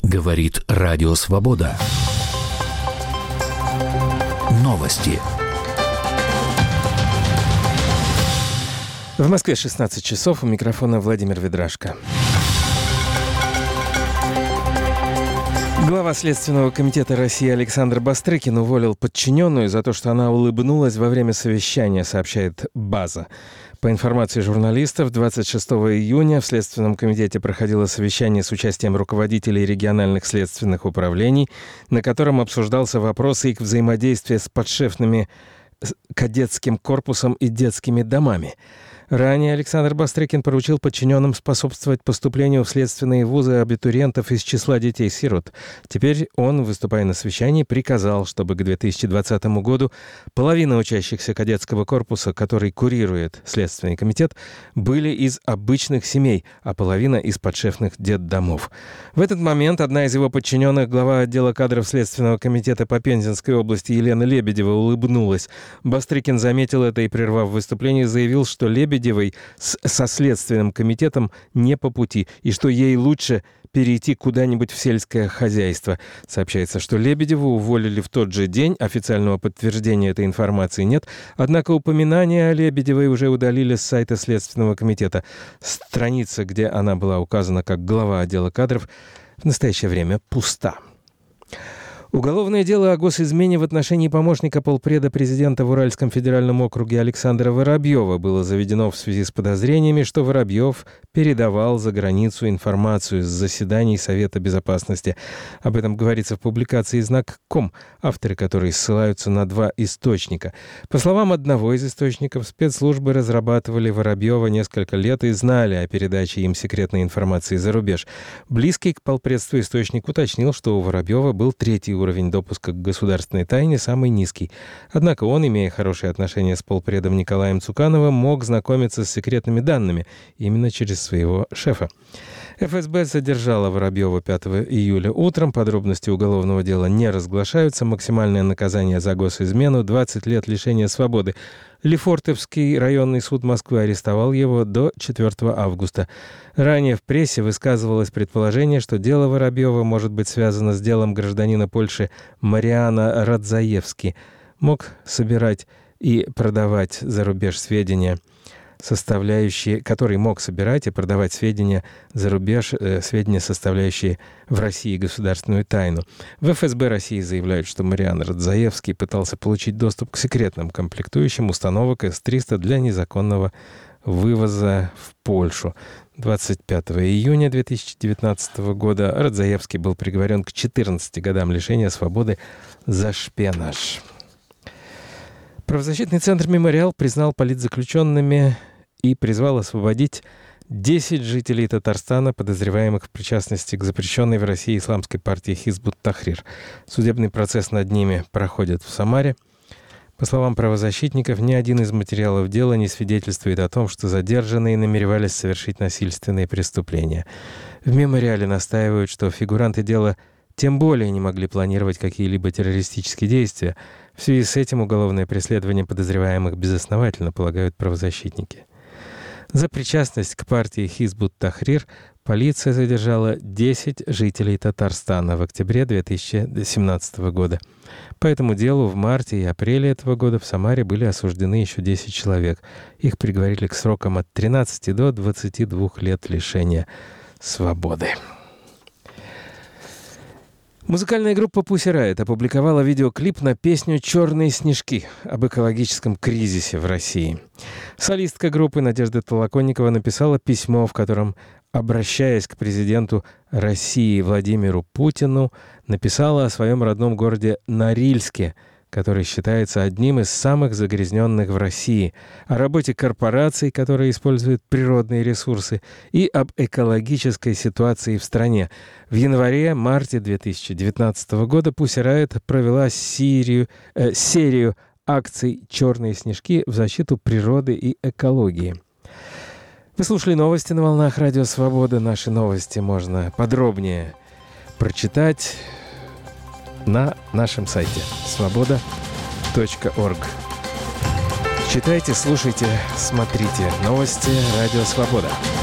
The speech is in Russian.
Говорит Радио Свобода. Новости. В Москве 16 часов. У микрофона Владимир Ведрашко. Глава Следственного комитета России Александр Бастрыкин уволил подчиненную за то, что она улыбнулась во время совещания, сообщает «База». По информации журналистов, 26 июня в Следственном комитете проходило совещание с участием руководителей региональных следственных управлений, на котором обсуждался вопрос их взаимодействия с подшефными кадетским корпусом и детскими домами. Ранее Александр Бастрыкин поручил подчиненным способствовать поступлению в следственные вузы абитуриентов из числа детей-сирот. Теперь он, выступая на совещании, приказал, чтобы к 2020 году половина учащихся кадетского корпуса, который курирует Следственный комитет, были из обычных семей, а половина из подшефных детдомов. В этот момент одна из его подчиненных, глава отдела кадров Следственного комитета по Пензенской области Елена Лебедева, улыбнулась. Бастрыкин заметил это и, прервав выступление, заявил, что Лебедевой со Следственным комитетом не по пути, и что ей лучше перейти куда-нибудь в сельское хозяйство. Сообщается, что Лебедеву уволили в тот же день. Официального подтверждения этой информации нет. Однако упоминание о Лебедевой уже удалили с сайта Следственного комитета. Страница, где она была указана как глава отдела кадров, в настоящее время пуста. Уголовное дело о госизмене в отношении помощника полпреда президента в Уральском федеральном округе Александра Воробьева было заведено в связи с подозрениями, что Воробьев передавал за границу информацию с заседаний Совета Безопасности. Об этом говорится в публикации «Знак.ком», авторы которой ссылаются на два источника. По словам одного из источников, спецслужбы разрабатывали Воробьева несколько лет и знали о передаче им секретной информации за рубеж. Близкий к полпредству источник уточнил, что у Воробьева был третий уровень допуска к государственной тайне, самый низкий. Однако он, имея хорошие отношения с полпредом Николаем Цукановым, мог знакомиться с секретными данными именно через своего шефа. ФСБ задержала Воробьева 5 июля утром. Подробности уголовного дела не разглашаются. Максимальное наказание за госизмену — 20 лет лишения свободы. Лефортовский районный суд Москвы арестовал его до 4 августа. Ранее в прессе высказывалось предположение, что дело Воробьева может быть связано с делом гражданина Польши Мариана Радзаевски. Мог собирать и продавать за рубеж сведения, который мог собирать и продавать сведения за рубеж, сведения, составляющие в России государственную тайну. В ФСБ России заявляют, что Мариан Радзаевский пытался получить доступ к секретным комплектующим установок С-300 для незаконного вывоза в Польшу. 25 июня 2019 года Радзаевский был приговорен к 14 годам лишения свободы за шпионаж. Правозащитный центр «Мемориал» признал политзаключенными и призвал освободить 10 жителей Татарстана, подозреваемых в причастности к запрещенной в России исламской партии Хизб ут-Тахрир. Судебный процесс над ними проходит в Самаре. По словам правозащитников, ни один из материалов дела не свидетельствует о том, что задержанные намеревались совершить насильственные преступления. В «Мемориале» настаивают, что фигуранты дела тем более не могли планировать какие-либо террористические действия. В связи с этим уголовное преследование подозреваемых безосновательно, полагают правозащитники. За причастность к партии Хизб ут-Тахрир полиция задержала 10 жителей Татарстана в октябре 2017 года. По этому делу в марте и апреле этого года в Самаре были осуждены еще 10 человек. Их приговорили к срокам от 13 до 22 лет лишения свободы. Музыкальная группа Pussy Riot опубликовала видеоклип на песню «Черные снежки» об экологическом кризисе в России. Солистка группы Надежда Толоконникова написала письмо, в котором, обращаясь к президенту России Владимиру Путину, написала о своем родном городе Норильске, который считается одним из самых загрязненных в России, о работе корпораций, которые используют природные ресурсы, и об экологической ситуации в стране. В январе-марте 2019 года Pussy Riot провела серию акций «Черные снежки» в защиту природы и экологии. Вы слушали новости на волнах Радио Свобода. Наши новости можно подробнее прочитать на нашем сайте svoboda.org. Читайте, слушайте, смотрите. Новости Радио Свобода.